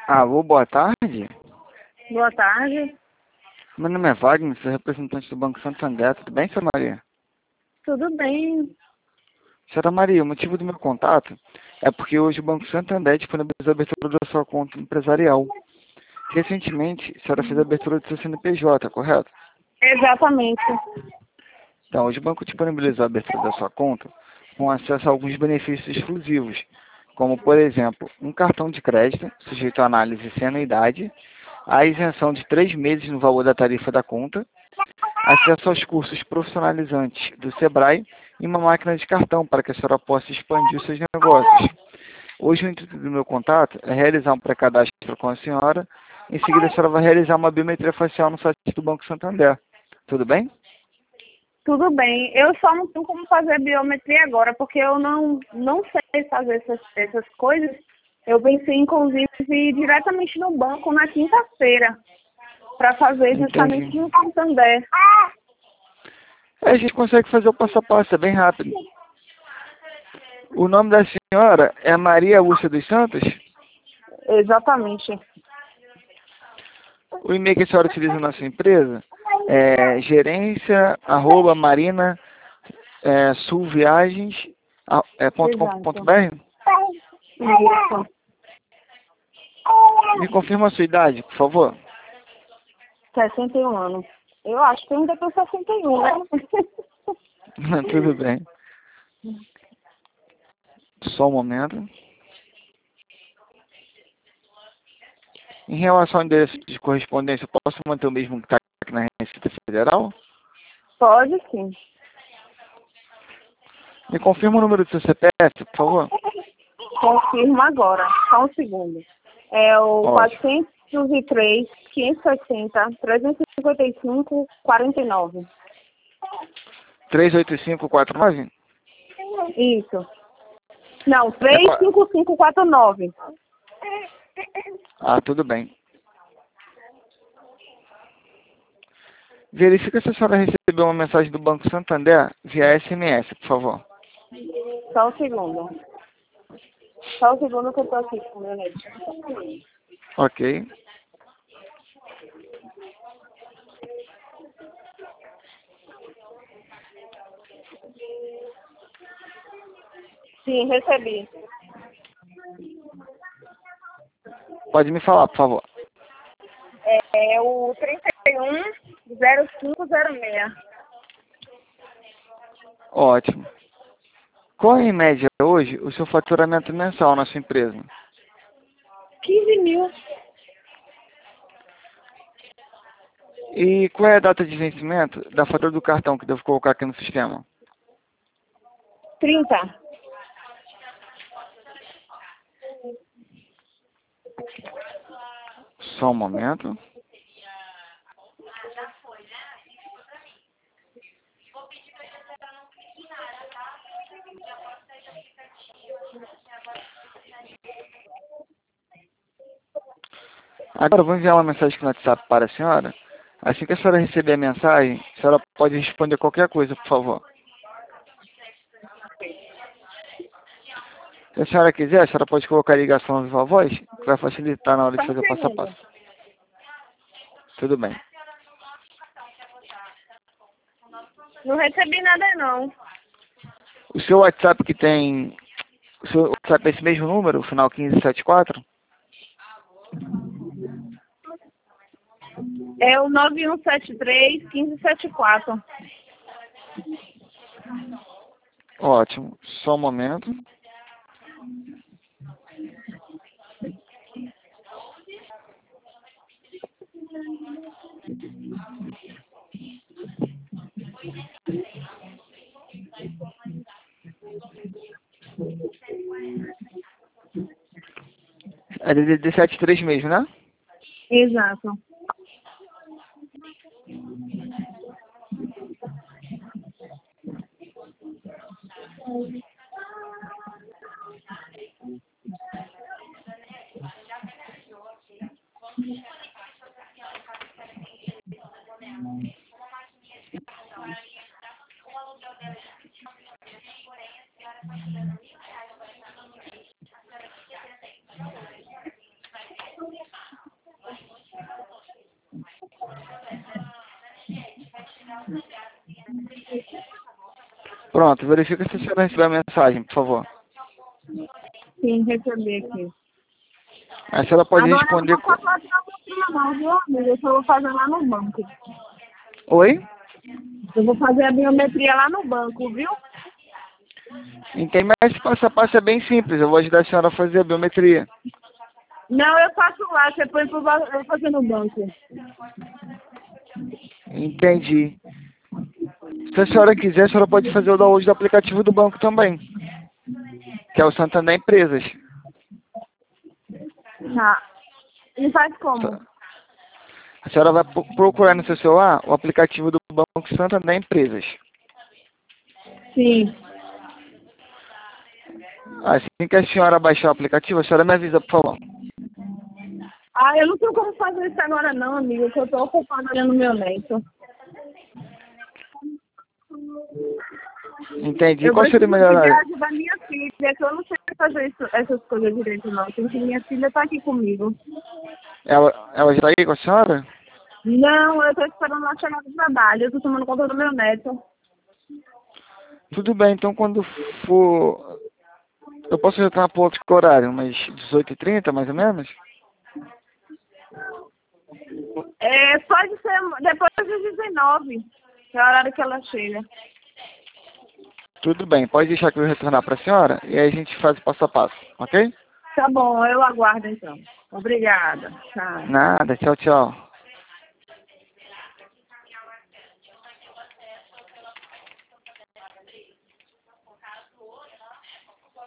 Alô, boa tarde. Boa tarde. Meu nome é Wagner, sou representante do Banco Santander. Tudo bem, senhora Maria? Tudo bem? Senhora Maria, o motivo do meu contato é porque hoje o Banco Santander disponibilizou a abertura da sua conta empresarial. Recentemente, a senhora fez a abertura do seu CNPJ, correto? Exatamente. Então, hoje o banco disponibilizou a abertura da sua conta com acesso a alguns benefícios exclusivos, como, por exemplo, um cartão de crédito sujeito à análise sem anuidade, a isenção de 3 meses no valor da tarifa da conta, acesso aos cursos profissionalizantes do Sebrae e uma máquina de cartão para que a senhora possa expandir os seus negócios. Hoje o intuito do meu contato é realizar um pré-cadastro com a senhora. Em seguida, a senhora vai realizar uma biometria facial no site do Banco Santander. Tudo bem? Tudo bem. Eu só não tenho como fazer biometria agora, porque eu não sei fazer essas coisas. Eu pensei, inclusive, em ir diretamente no banco na quinta-feira, para fazer justamente Entendi. no Santander. A gente consegue fazer o passo a passo, é bem rápido. O nome da senhora é Maria Lúcia dos Santos? Exatamente. O e-mail que a senhora utiliza na sua empresa é gerência@marina sulviagens ponto com ponto Exato. br. Isso. Me confirma a sua idade, por favor. 61 anos. Eu acho que ainda tenho 61, né? Tudo bem. Só um momento. Em relação ao endereço de correspondência, eu posso manter o mesmo que está aqui na Receita Federal? Pode sim. Me confirma o número do seu CPF, por favor. Confirmo agora. Só um segundo. É o Ótimo. 403, 560, 355, 49. 38549? Isso. Não, É qua- 35549. Ah, tudo bem. Verifica se a senhora recebeu uma mensagem do Banco Santander via SMS, por favor. Só um segundo. Só um segundo que eu tô aqui com o meu leite. Ok. Sim, recebi. Pode me falar, por favor. É o 310506. Ótimo. Qual é, em média, hoje, o seu faturamento mensal na sua empresa? 15 mil. E qual é a data de vencimento da fatura do cartão que devo colocar aqui no sistema? 30. Só um momento. Agora eu vou enviar uma mensagem aqui no WhatsApp para a senhora. Assim que a senhora receber a mensagem, a senhora pode responder qualquer coisa, por favor. Se a senhora quiser, a senhora pode colocar a ligação no Viva Voz, que vai facilitar na hora Só de um fazer o passo a segundo. passo. Tudo bem. Não recebi nada, não. O seu WhatsApp que tem... O seu WhatsApp é esse mesmo número, o final 1574? É o 9173-1574. Ótimo. Só um momento. É de 73 mesmo, né? Exato. Pronto, verifica se a senhora recebeu a mensagem, por favor. Sim, recebi aqui. A senhora pode Agora responder... eu não vou fazer biometria não, viu, amigo? Eu só vou fazer lá no banco. Oi? Eu vou fazer a biometria lá no banco, viu? Entendi, mas esse passo a passo é bem simples. Eu vou ajudar a senhora a fazer a biometria. Não, eu faço lá, você põe pro eu vou fazer no banco. Entendi. Se a senhora quiser, a senhora pode fazer o download do aplicativo do banco também, que é o Santander Empresas. Tá. E faz como? A senhora vai procurar no seu celular o aplicativo do Banco Santander Empresas. Sim. Assim que a senhora baixar o aplicativo, a senhora me avisa, por favor. Ah, eu não tenho como fazer isso agora não, amigo, porque eu tô ocupada olhando meu neto. Entendi. Eu Qual seria o preciso melhor pedir a horário? ajuda da minha filha, que eu não sei fazer essas coisas direito não. Tem que minha filha tá aqui comigo. Ela já está aí com a senhora? Não, eu tô esperando ela chegar do trabalho, eu tô tomando conta do meu neto. Tudo bem, então quando for... Eu posso retornar para outro horário, umas 18h30, mais ou menos? Pode ser depois das 19, que é o horário que ela chega. Tudo bem, pode deixar que eu retornar para a senhora e aí a gente faz o passo a passo, ok? Tá bom, eu aguardo então. Obrigada. Tchau. Nada, tchau, tchau.